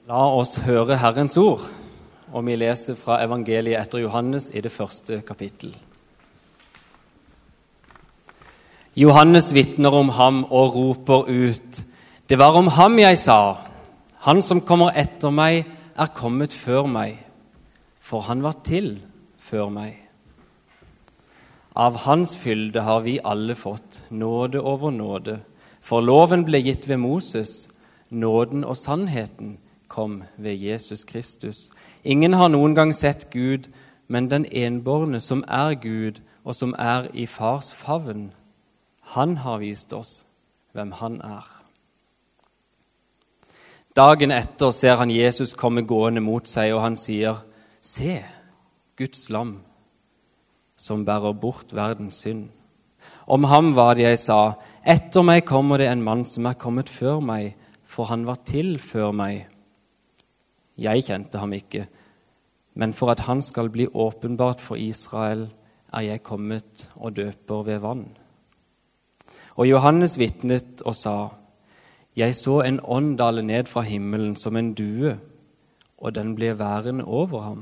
La oss høre Herrens ord, og vi leser fra evangeliet etter Johannes i det første kapittel. Johannes vitner om ham og roper ut: «Det var om ham jeg sa, han som kommer etter meg er kommet før meg, for han var til før meg. Av hans fylde har vi alle fått nåde over nåde, for loven ble gitt ved Moses, nåden og sannheten kom ved Jesus Kristus. Ingen har noen gang sett Gud, men den enbårne som er Gud og som er i fars favn, han har vist oss hvem han er.» Dagen etter ser han Jesus komme gående mot seg, og han sier: «Se, Guds lam, som bærer bort verdens synd. Om ham var det jeg sa, etter meg kommer det en mann som er kommet før meg, for han var til før meg. Jeg kjente ham ikke, men for at han skal bli åpenbart for Israel, er jeg kommet og døper ved vann.» Og Johannes vitnet og sa: «Jeg så en ånd dale ned fra himmelen som en due, og den ble værende over ham.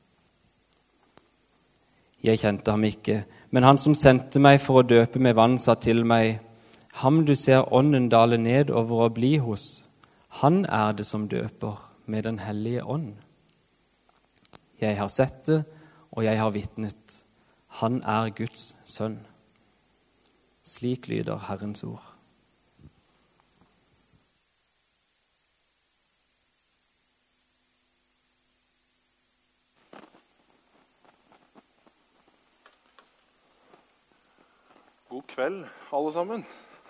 Jeg kjente ham ikke, men han som sendte meg for å døpe med vann, sa til meg: Ham du ser ånden dale ned over og bli hos, han er det som døper med den hellige ånd. Jeg har sett det, og jeg har vitnet. Han er Guds sønn.» Slik lyder Herrens ord. God kveld, alle sammen.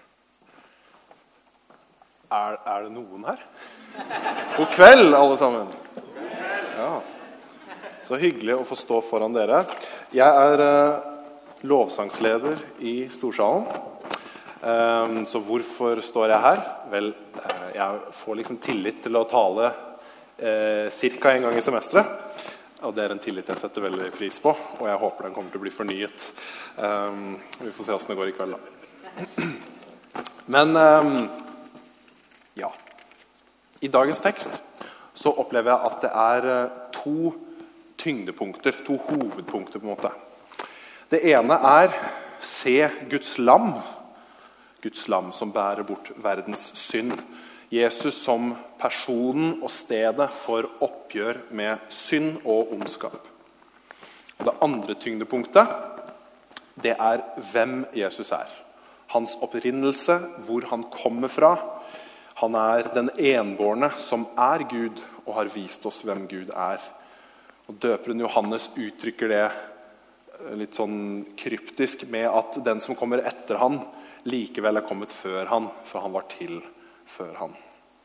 Er det noen her? God kveld, alle sammen. Ja. Så hyggelig å få stå foran dere. Jeg er lovsangsleder i Storsalen. Så hvorfor står jeg her? Vel, jeg får liksom tillit til å tale cirka en gang i semesteret. Og det er en tillit jeg setter veldig pris på, og jeg håper den kommer til å bli fornyet. Vi får se hvordan det går i kveld da. Men ja, i dagens tekst så opplever jeg at det er to tyngdepunkter, to hovedpunkter på en måte. Det ene er: se Guds lam som bærer bort verdens synd. Jesus som personen og stedet for oppgjør med synd og ondskap. Og det andre tyngdepunktet, det er hvem Jesus er. Hans opprinnelse, hvor han kommer fra. Han er den enbårne som er Gud og har vist oss hvem Gud er. Og døperen Johannes uttrykker det litt sånn kryptisk med at den som kommer etter han likevel er kommet før han, for han var til før han.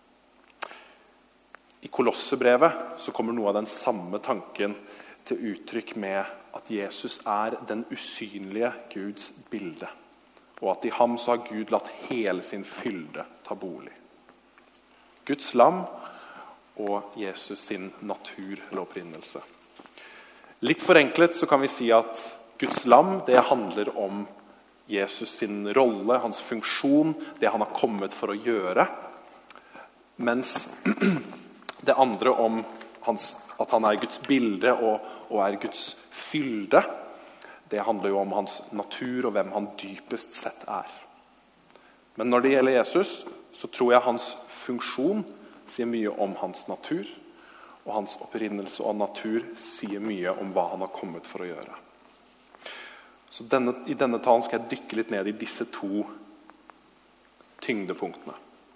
I Kolossebrevet så kommer noe av den samme tanken til uttrykk med at Jesus er den usynlige Guds bilde, og at i ham så har Gud latt hele sin fylde ta bolig. Guds lam og Jesus sin natur eller opprinnelse. Litt forenklet så kan vi si at Guds lam, det handler om Jesus sin rolle, hans funksjon, det han har kommet for å gjøre. Mens det andre om at han er Guds bilde og er Guds fylde, det handler jo om hans natur og hvem han dypest sett er. Men når det gjelder Jesus, så tror jeg hans funksjon sier mye om hans natur, og hans opprinnelse og natur sier mye om hva han har kommet for å gjøre. Så i denne talen skal jeg dykke litt ned i disse to tyngdepunktene.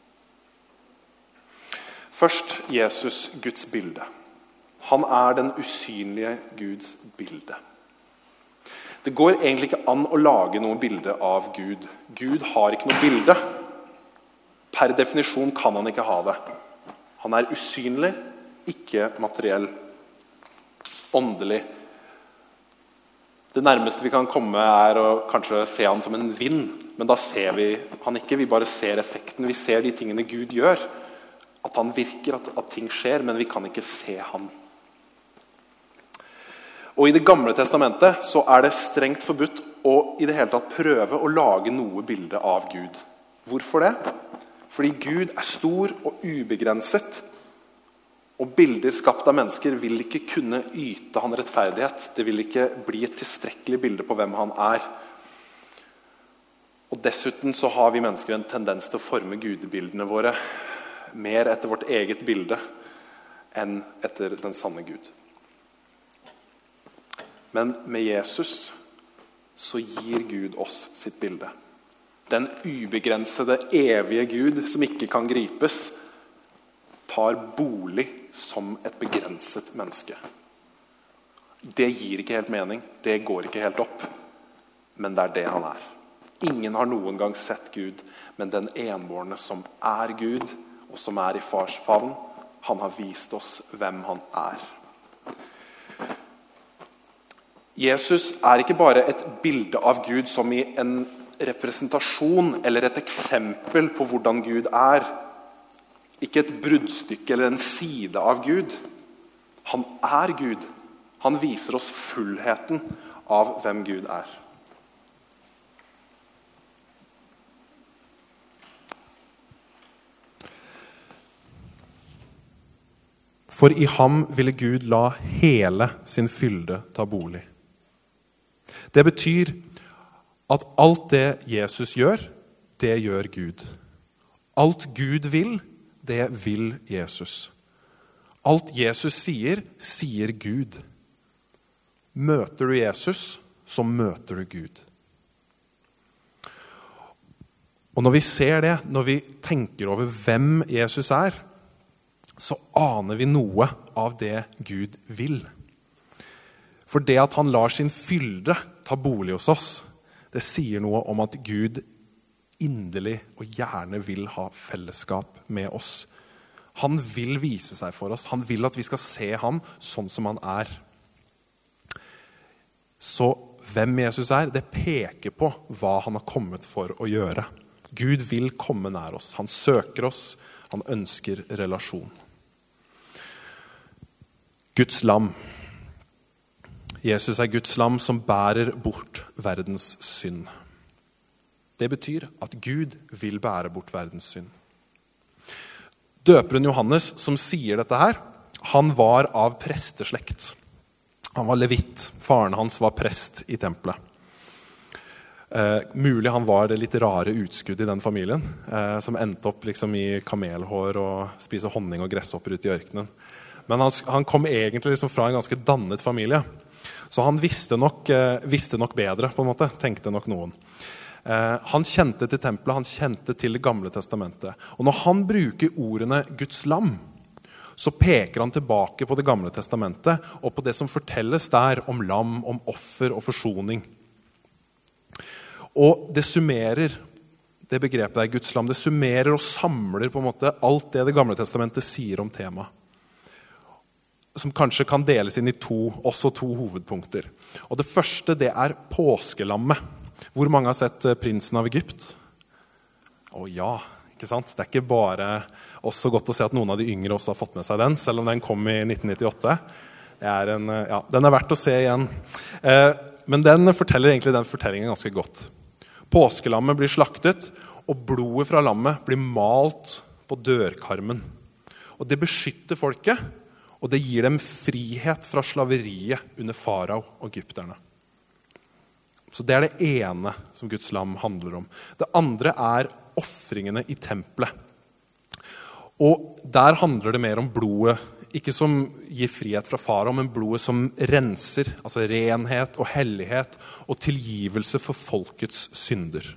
Først Jesus, Guds bilde. Han er den usynlige Guds bilde. Det går egentlig ikke an å lage noe bilde av Gud. Gud har ikke noe bilde. Per definisjon kan han ikke ha det. Han er usynlig, ikke materiell, åndelig. Det nærmeste vi kan komme er å kanskje se han som en vind, men da ser vi han ikke, vi bare ser effekten, vi ser de tingene Gud gjør, at han virker, at ting skjer, men vi kan ikke se han. Og i det gamle testamentet så er det strengt forbudt å i det hele tatt prøve å lage noe bilde av Gud. Hvorfor det? Fordi Gud er stor og ubegrenset. Og bilder skapt av mennesker vil ikke kunne yte han rettferdighet. Det vil ikke bli et tilstrekkelig bilde på hvem han er. Og dessuten så har vi mennesker en tendens til å forme gudebildene våre mer etter vårt eget bilde enn etter den sanne Gud. Men med Jesus så gir Gud oss sitt bilde. Den ubegrensede, evige Gud som ikke kan gripes, tar bolig som et begrenset menneske. Det gir ikke helt mening, det går ikke helt opp, men det er det han er. Ingen har noen gang sett Gud, men den enbårne som er Gud, og som er i fars favn, han har vist oss hvem han er. Jesus er ikke bare et bilde av Gud som i en representasjon eller et eksempel på hvordan Gud er. Ikke et bruddstykke eller en side av Gud. Han er Gud. Han viser oss fullheten av hvem Gud er. For i ham ville Gud la hele sin fylde ta bolig. Det betyr at alt det Jesus gjør, det gjør Gud. Alt Gud vil, det vil Jesus. Alt Jesus sier, sier Gud. Møter du Jesus, så møter du Gud. Og når vi ser det, når vi tenker over hvem Jesus er, så aner vi noe av det Gud vil. For det at han lar sin fylde ta bolig hos oss, det sier noe om at Gud inderlig og gjerne vil ha fellesskap med oss. Han vil vise seg for oss. Han vil at vi skal se ham sånn som han er. Så hvem Jesus er, det peker på hva han har kommet for å gjøre. Gud vil komme nær oss. Han søker oss. Han ønsker relasjon. Guds lam. Jesus er Guds lam som bærer bort verdens synd. Det betyr at Gud vil bære bort verdens synd. Døperen Johannes som sier dette her, han var av presteslekt. Han var levitt. Faren hans var prest i tempelet. Mulig han var det litt rare utskudd i den familien, som endte opp liksom i kamelhår og spise honning og gresshopper ute i ørkenen. Men han kom egentlig liksom fra en ganske dannet familie. Så han visste nok bedre, på en måte, tenkte nok noen. Han kjente til tempelet, han kjente til det gamle testamentet. Og når han bruker ordene Guds lam, så peker han tilbake på det gamle testamentet, og på det som fortelles der om lam, om offer og forsoning. Og det summerer, det begrepet der, Guds lam, det summerer og samler på en måte alt det gamle testamentet sier om temaet. Som kanskje kan deles inn i også to hovedpunkter. Og det første, det er påskelammet. Hvor mange har sett Prinsen av Egypt? Å ja, ikke sant? Det er ikke bare også godt å se at noen av de yngre også har fått med seg den, selv om den kom i 1998. Den er verdt å se igjen. Men den forteller egentlig den fortellingen ganske godt. Påskelammet blir slaktet, og blodet fra lammet blir malt på dørkarmen. Og det beskytter folket, og det gir dem frihet fra slaveriet under farao og egypterne. Så det er det ene som Guds lam handler om. Det andre er offringene i tempelet. Og der handler det mer om blodet, ikke som gir frihet fra farao, men blodet som renser, altså renhet og hellighet og tilgivelse for folkets synder.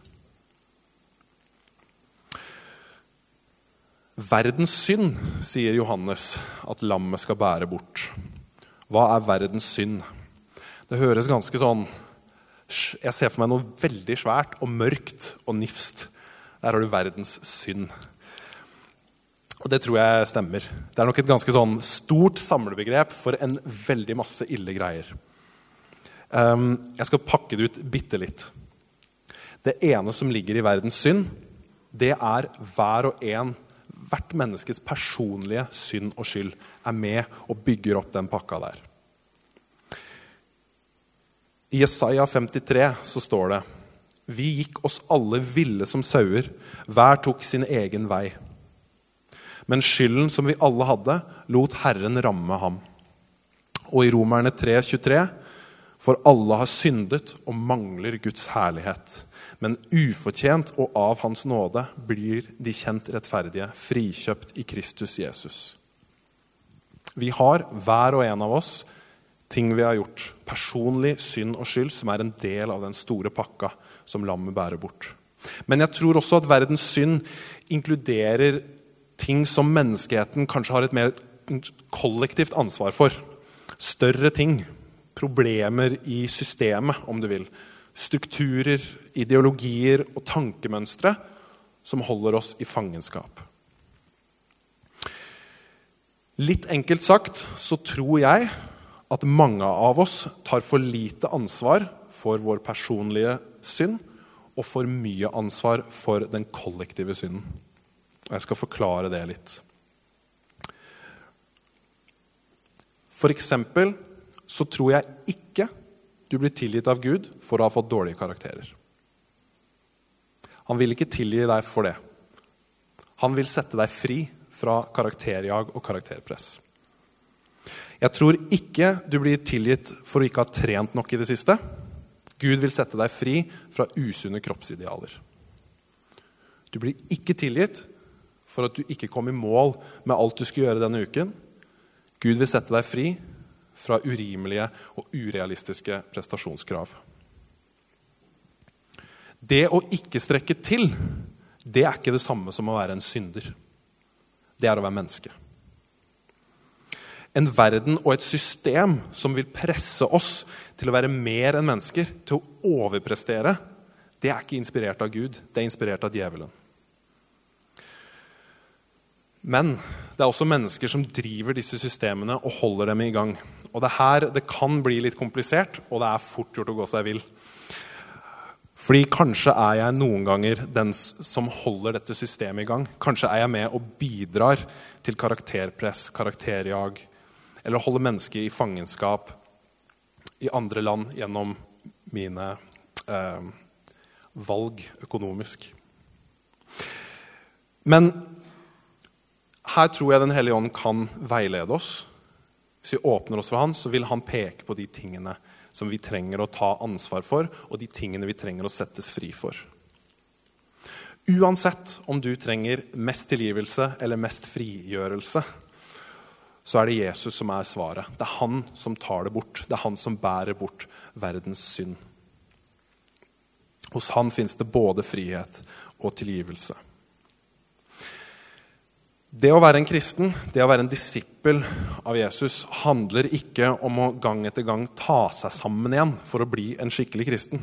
Verdens synd, sier Johannes, at lammet skal bære bort. Hva er verdens synd? Det høres ganske sånn, jeg ser for meg noe veldig svært og mørkt og nifst. Der har du verdens synd. Og det tror jeg stemmer. Det er nok et ganske sånn stort samlebegrep for en veldig masse ille greier. Jeg skal pakke det ut bitte litt. Det ene som ligger i verdens synd, det er hvert menneskes personlige synd og skyld er med og bygger opp den pakka der. I Jesaja 53 så står det: Vi gikk oss alle ville som sauer, hver tok sin egen vei. Men skylden som vi alle hadde, lot Herren ramme ham. Og i Romerne 3:23, for alle har syndet og mangler Guds herlighet. Men ufortjent og av hans nåde blir de kjent rettferdige, frikjøpt i Kristus Jesus. Vi har, hver og en av oss, ting vi har gjort, personlig synd og skyld, som en del av den store pakka som lammet bærer bort. Men jeg tror også at verdens synd inkluderer ting som menneskeheten kanskje har et mer kollektivt ansvar for. Større ting, problemer i systemet, om du vil. Strukturer, ideologier og tankemønstre som holder oss i fangenskap. Litt enkelt sagt så tror jeg at mange av oss tar for lite ansvar for vår personlige synd og for mye ansvar for den kollektive synden. Og jeg skal forklare det litt. For eksempel så tror jeg ikke du blir tilgitt av Gud for å ha fått dårlige karakterer. Han vil ikke tilgi deg for det. Han vil sette deg fri fra karakterjag og karakterpress. Jeg tror ikke du blir tilgitt for å ikke ha trent nok i det siste. Gud vil sette deg fri fra usunne kroppsidealer. Du blir ikke tilgitt for at du ikke kom i mål med alt du skulle gjøre denne uken. Gud vil sette deg fri fra urimelige og urealistiske prestasjonskrav. Det å ikke strekke til, det ikke det samme som å være en synder. Det å være menneske. En verden og et system som vil presse oss til å være mer enn mennesker, til å overprestere, det ikke inspirert av Gud, det inspirert av djevelen. Men det også mennesker som driver disse systemene og holder dem i gang. Og det kan bli litt komplisert, og det fort gjort å gå seg vill. Fordi kanskje jeg noen ganger den som holder dette systemet i gang. Kanskje jeg med og bidrar til karakterpress, karakterjag, eller holder mennesker i fangenskap i andre land gjennom mine valg økonomisk. Men her tror jeg Den Hellige Ånd kan veilede oss. Hvis vi åpner oss for han, så vil han peke på de tingene som vi trenger å ta ansvar for, og de tingene vi trenger å settes fri for. Uansett om du trenger mest tilgivelse eller mest frigjørelse, så det Jesus som svaret. Det han som tar det bort. Det han som bærer bort verdens synd. Hos han finnes det både frihet og tilgivelse. Det å være en kristen, det å være en disippel av Jesus, handler ikke om å gang etter gang ta seg sammen igjen for å bli en skikkelig kristen.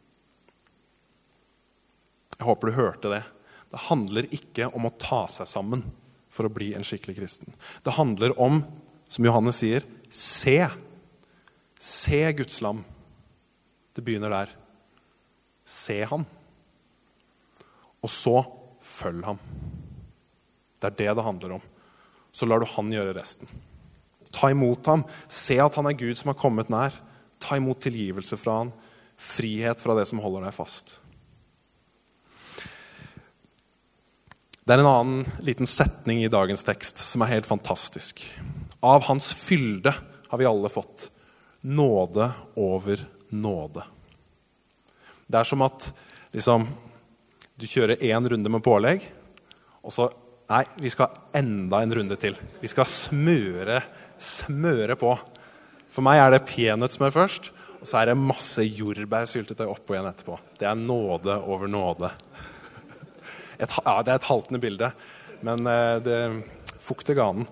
Jeg håper du hørte det. Det handler ikke om å ta seg sammen for å bli en skikkelig kristen. Det handler om, som Johannes sier, se. Se Guds lam. Det begynner der. Se han. Og så følg ham. Det det handler om. Så lar du han gjøre resten. Ta imot ham. Se at han Gud som har kommet nær. Ta imot tilgivelse fra han. Frihet fra det som holder deg fast. Det en annen liten setning i dagens tekst som helt fantastisk. Av hans fylde har vi alle fått nåde over nåde. Det som at du kjører en runde med pålegg, og så nei, vi skal enda en runde til. Vi skal smøre på. For meg det peanøttsmør først, og så det masse jordbærsyltetøy oppå igjen etterpå. Det nåde over nåde. Det et haltende bilde, men det fukter ganen.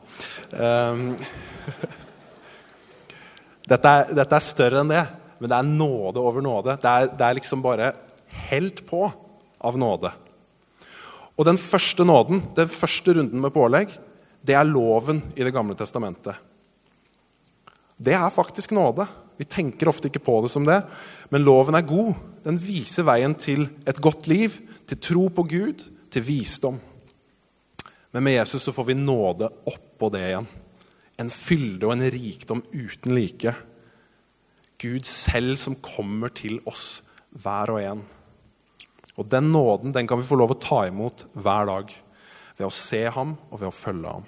Dette større enn det, men det nåde over nåde. Det liksom bare helt på av nåde. Og den første nåden, den første runden med pålegg, det loven i Det gamle testamentet. Det faktisk nåde. Vi tenker ofte ikke på det som det, men loven god. Den viser veien til et godt liv, til tro på Gud, til visdom. Men med Jesus så får vi nåde oppå det igjen. En fylde og en rikdom uten like. Gud selv som kommer til oss hver og en. Og den nåden, den kan vi få lov å ta imot hver dag. ved å se ham og ved å følge ham.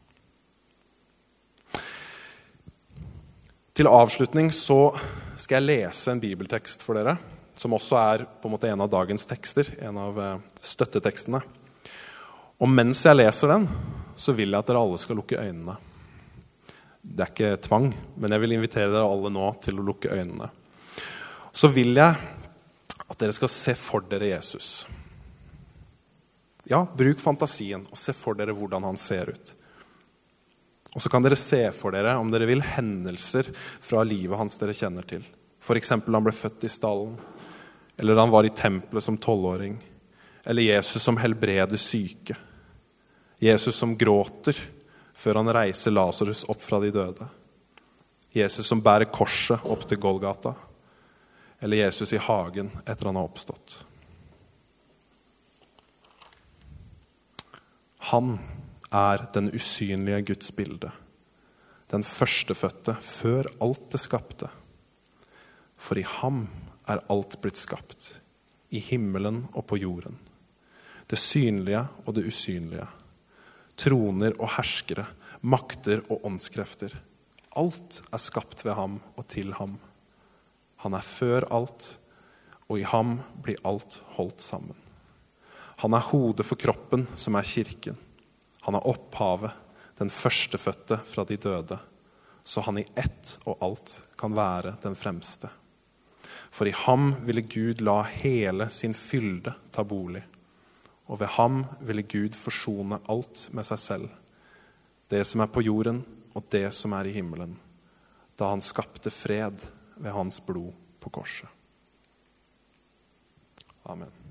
Til avslutning så skal jeg lese en bibeltekst for dere, som også er på en måte en av dagens tekster, en av støttetekstene. Og mens jeg leser den, så vil jeg at dere alle skal lukke øynene. Det er ikke tvang, men jeg vil invitere dere alle nå til å lukke øynene. Så vil jeg at dere skal se for dere Jesus. Ja, bruk fantasien og se for dere hvordan han ser ut. Og så kan dere se for dere, om dere vil, hendelser fra livet hans dere kjenner til. For eksempel han ble født i stallen, eller han var i tempelet som 12-åring, eller Jesus som helbreder syke, Jesus som gråter før han reiser Lazarus opp fra de døde, Jesus som bærer korset opp til Golgata, eller Jesus i hagen etter han har oppstått. Han er den usynlige Guds bilde, den førstefødte før alt det skapte. For i ham er alt blitt skapt, i himmelen og på jorden. Det synlige og det usynlige, troner og herskere, makter og åndskrefter. Alt er skapt ved ham og til ham. Han er før alt, og i ham blir alt holdt sammen. Han er hodet for kroppen, som er kirken. Han er opphavet, den førstefødte fra de døde, så han i ett og alt kan være den fremste. For i ham ville Gud la hele sin fylde ta bolig, og ved ham ville Gud forsone alt med seg selv, det som er på jorden og det som er i himmelen, da han skapte fred ved hans blod på korset. Amen.